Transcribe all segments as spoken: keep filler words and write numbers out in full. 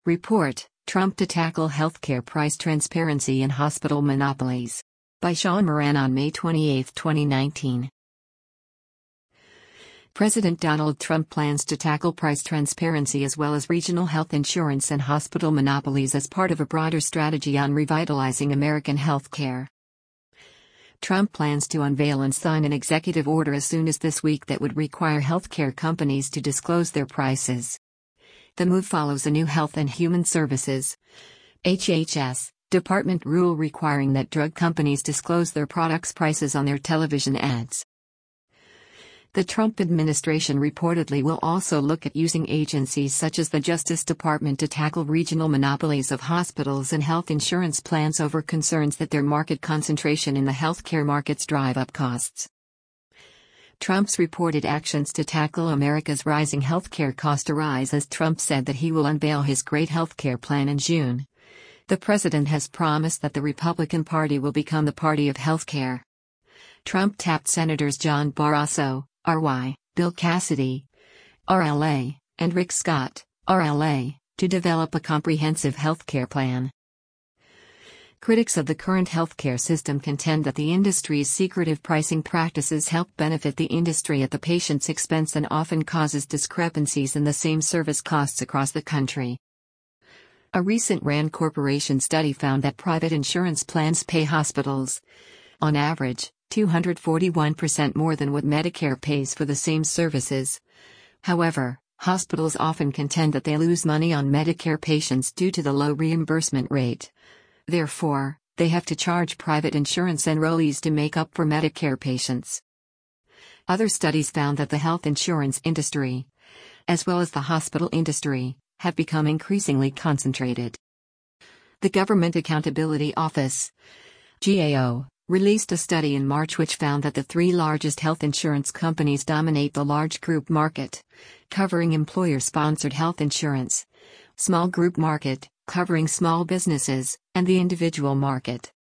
Report, Trump to tackle healthcare price transparency and hospital monopolies. By Sean Moran on May twenty-eighth, twenty nineteen. President Donald Trump plans to tackle price transparency as well as regional health insurance and hospital monopolies as part of a broader strategy on revitalizing American healthcare. Trump plans to unveil and sign an executive order as soon as this week that would require healthcare companies to disclose their prices. The move follows a new Health and Human Services (H H S) department rule requiring that drug companies disclose their products' prices on their television ads. The Trump administration reportedly will also look at using agencies such as the Justice Department to tackle regional monopolies of hospitals and health insurance plans over concerns that their market concentration in the healthcare markets drive up costs. Trump's reported actions to tackle America's rising healthcare cost arise as Trump said that he will unveil his great healthcare plan in June. The president has promised that the Republican Party will become the party of healthcare. Trump tapped Senators John Barrasso, R Y, Bill Cassidy, R L A, and Rick Scott, R L A, to develop a comprehensive healthcare plan. Critics of the current healthcare system contend that the industry's secretive pricing practices help benefit the industry at the patient's expense and often causes discrepancies in the same service costs across the country. A recent RAND Corporation study found that private insurance plans pay hospitals, on average, two hundred forty-one percent more than what Medicare pays for the same services. However, hospitals often contend that they lose money on Medicare patients due to the low reimbursement rate. Therefore, they have to charge private insurance enrollees to make up for Medicare patients. Other studies found that the health insurance industry, as well as the hospital industry, have become increasingly concentrated. The Government Accountability Office, G A O, released a study in March which found that the three largest health insurance companies dominate the large group market, covering employer-sponsored health insurance, small group market, covering small businesses, and the individual market.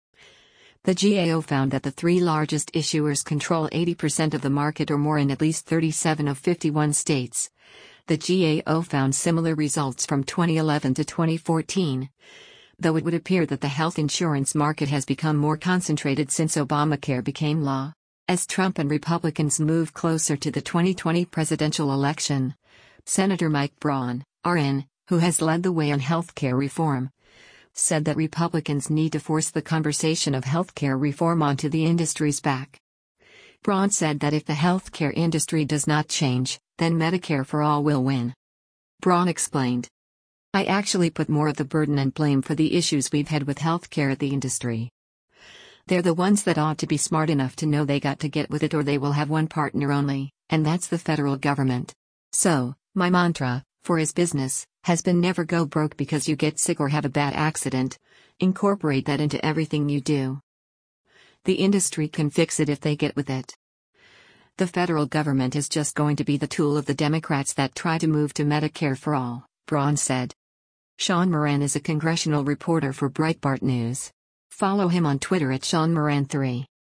The G A O found that the three largest issuers control eighty percent of the market or more in at least thirty-seven of fifty-one states. The G A O found similar results from twenty eleven to twenty fourteen. Though it would appear that the health insurance market has become more concentrated since Obamacare became law. As Trump and Republicans move closer to the twenty twenty presidential election, Senator Mike Braun, R N, who has led the way on healthcare reform, said that Republicans need to force the conversation of healthcare reform onto the industry's back. Braun said that if the healthcare industry does not change, then Medicare for all will win. Braun explained, "I actually put more of the burden and blame for the issues we've had with healthcare at the industry. They're the ones that ought to be smart enough to know they got to get with it or they will have one partner only, and that's the federal government. So, my mantra, for his business, has been never go broke because you get sick or have a bad accident. Incorporate that into everything you do. The industry can fix it if they get with it. The federal government is just going to be the tool of the Democrats that try to move to Medicare for all," Braun said. Sean Moran is a congressional reporter for Breitbart News. Follow him on Twitter at Sean Moran three.